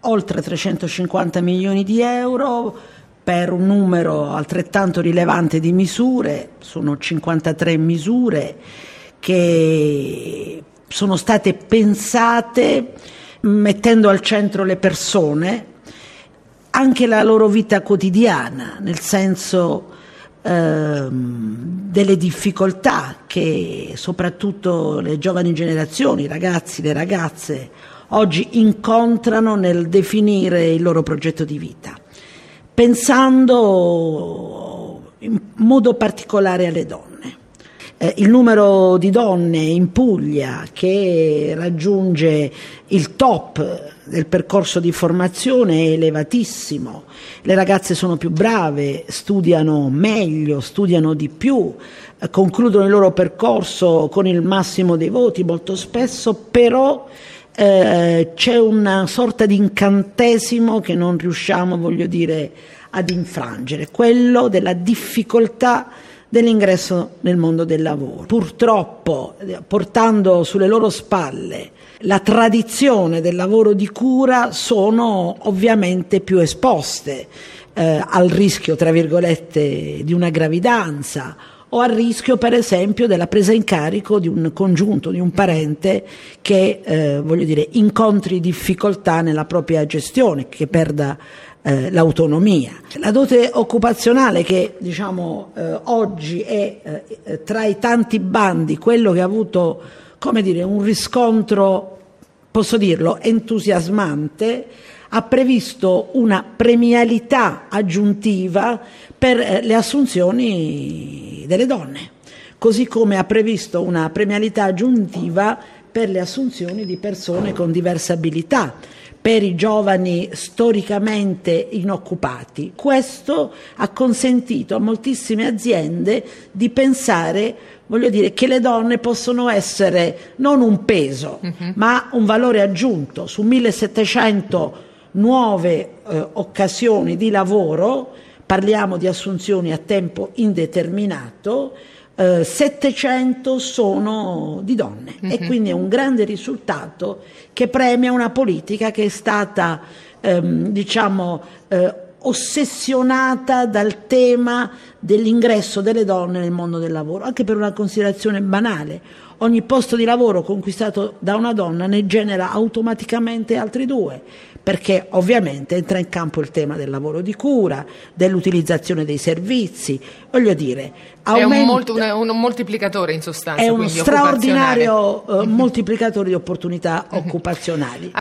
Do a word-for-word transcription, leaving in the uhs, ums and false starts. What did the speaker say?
oltre trecentocinquanta milioni di euro per un numero altrettanto rilevante di misure. Sono cinquantatré misure che sono state pensate mettendo al centro le persone, anche la loro vita quotidiana, nel senso ehm, delle difficoltà che soprattutto le giovani generazioni, i ragazzi, le ragazze oggi incontrano nel definire il loro progetto di vita, pensando in modo particolare alle donne. Eh, il numero di donne in Puglia che raggiunge il top del percorso di formazione è elevatissimo. Le ragazze sono più brave, studiano meglio, studiano di più, eh, concludono il loro percorso con il massimo dei voti molto spesso, però eh, c'è una sorta di incantesimo che non riusciamo, voglio dire, ad infrangere, quello della difficoltà dell'ingresso nel mondo del lavoro. Purtroppo, portando sulle loro spalle la tradizione del lavoro di cura, sono ovviamente più esposte eh, al rischio, tra virgolette, di una gravidanza o al rischio, per esempio, della presa in carico di un congiunto, di un parente che, eh, voglio dire, incontri difficoltà nella propria gestione, che perda Eh, l'autonomia. La dote occupazionale, che diciamo eh, oggi è eh, tra i tanti bandi quello che ha avuto, come dire, un riscontro, posso dirlo, entusiasmante, ha previsto una premialità aggiuntiva per eh, le assunzioni delle donne, così come ha previsto una premialità aggiuntiva per le assunzioni di persone con diverse abilità, per i giovani storicamente inoccupati. Questo ha consentito a moltissime aziende di pensare, voglio dire, che le donne possono essere non un peso, uh-huh. ma un valore aggiunto. Su millesettecento nuove eh, occasioni di lavoro, parliamo di assunzioni a tempo indeterminato, Uh, settecento sono di donne, uh-huh. e quindi è un grande risultato che premia una politica che è stata um, diciamo uh, ossessionata dal tema dell'ingresso delle donne nel mondo del lavoro, anche per una considerazione banale: ogni posto di lavoro conquistato da una donna ne genera automaticamente altri due, perché ovviamente entra in campo il tema del lavoro di cura, dell'utilizzazione dei servizi, voglio dire, aumenta, è un, molto, un, un moltiplicatore in sostanza, è uno straordinario uh, mm-hmm. moltiplicatore di opportunità mm-hmm. occupazionali.